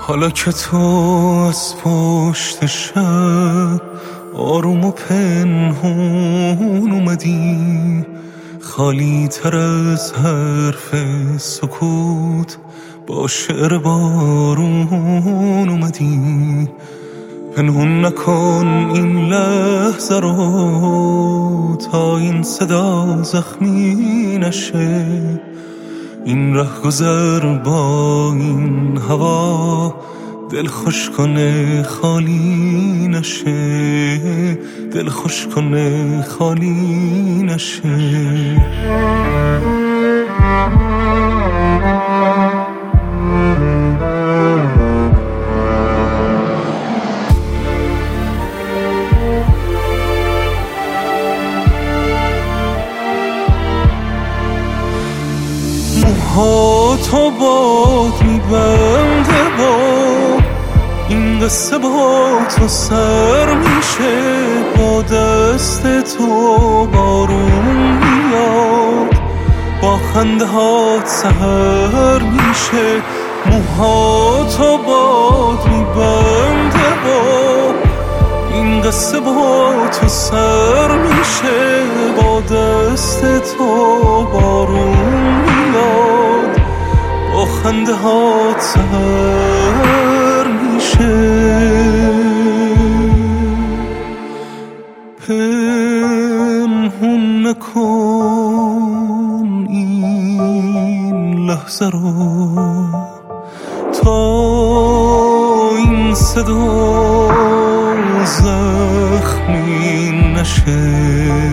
حالا که تو از پشت شب آروم و پنهون اومدی، خالی تر از حرف سکوت با شعر بارون اومدی. پنهون نکن این لحظه رو تا این صدا زخمی نشه. این ره گذر با این هوا دل خوش کنه خالی نشه، دل خوش کنه خالی نشه. تو باد میبنده با این قصه با تو سر میشه، با دست تو بارون میاد، با خنده هات سحر میشه. موهاتو باد میبنده با این قصه با تو سر میشه، با دست تو بارون میاد، با خنده هات سحر میشه. پنهون نکن این لحظه رو تا این صدا زخمی نشه.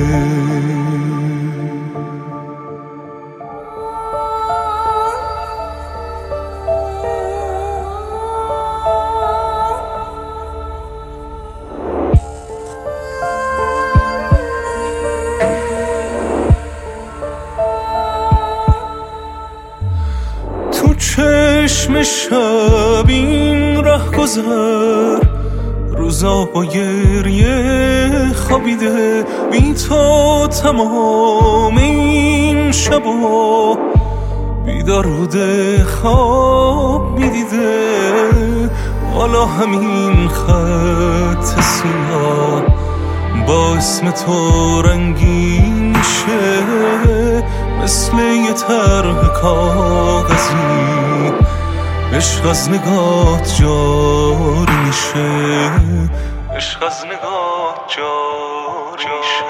چشم شب این ره گذر روزا با گریه خوابیده، بی تو تمام این شبا بیدار بوده خواب میدیده. حالا همین خط سیاه با اسم تو رنگین میشه، مثل یه طرح کاغذی عشق از نگات جاری میشه، عشق از نگات جاری میشه.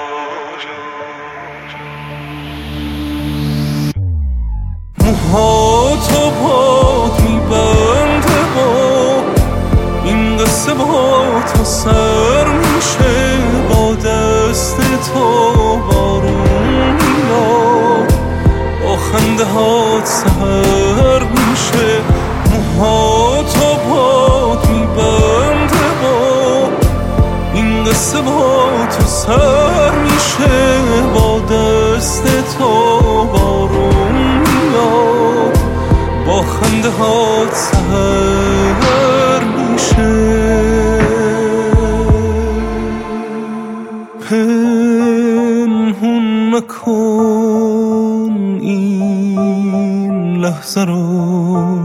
موهاتو باد میبنده با این قصه با تو سر میشه، با دست تو بارون میاد، با خنده هات سحر میشه. موهاتو باد میبنده با این قصه با تو سر میشه، با دست تو بارون میاد، با خنده هات سحر میشه. پنهون نکن این لحظه رو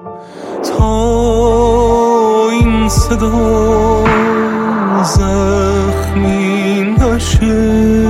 تا این صدا زخمی نشه.